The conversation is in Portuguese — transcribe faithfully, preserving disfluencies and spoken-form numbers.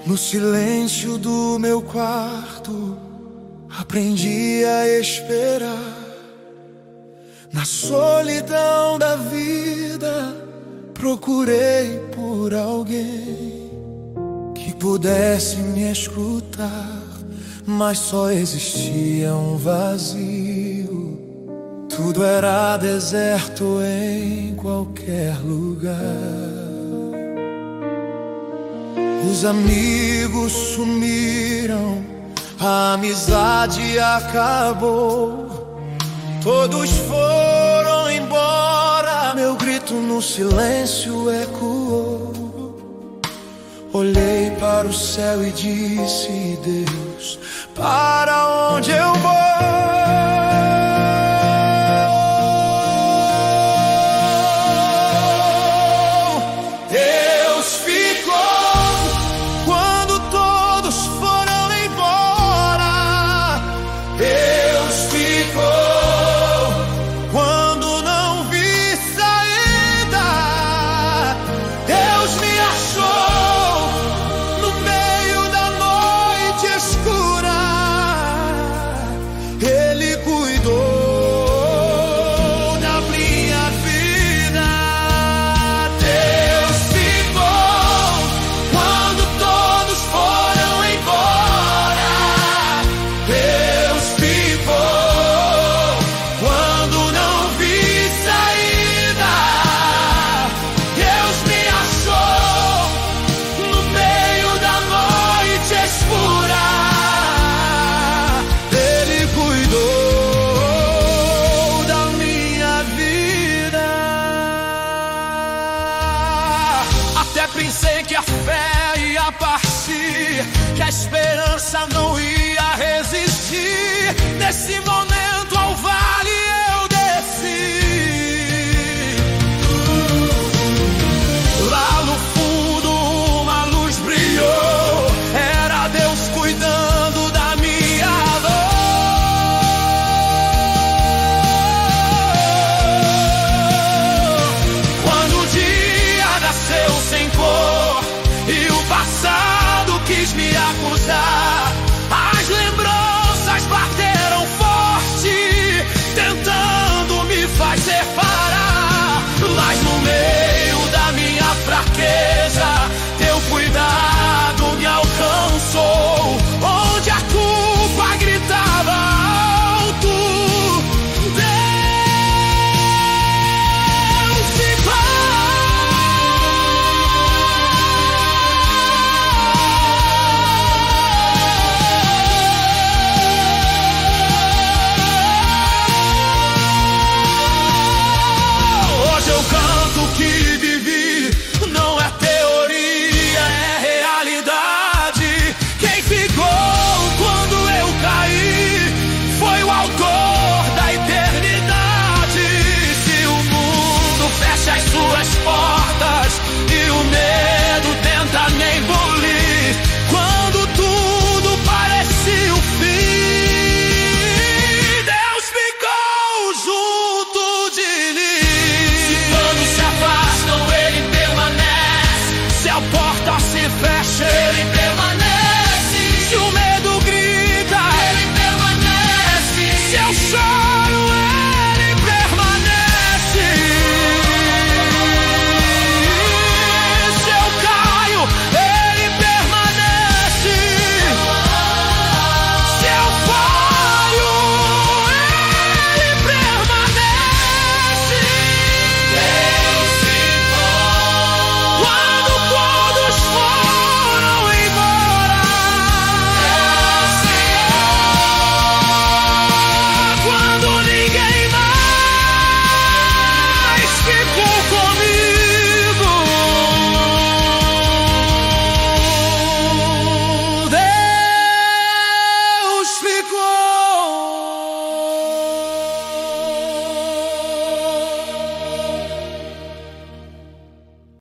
No silêncio do meu quarto, aprendi a esperar. Na solidão da vida, procurei por alguém que pudesse me escutar, mas só existia um vazio. Tudo era deserto em qualquer lugar. Os amigos sumiram, a amizade acabou. Todos foram embora, meu grito no silêncio ecoou. Olhei para o céu e disse: Deus, para onde eu vou? Pensei que a fé ia partir, que a esperança não ia resistir. Nesse momento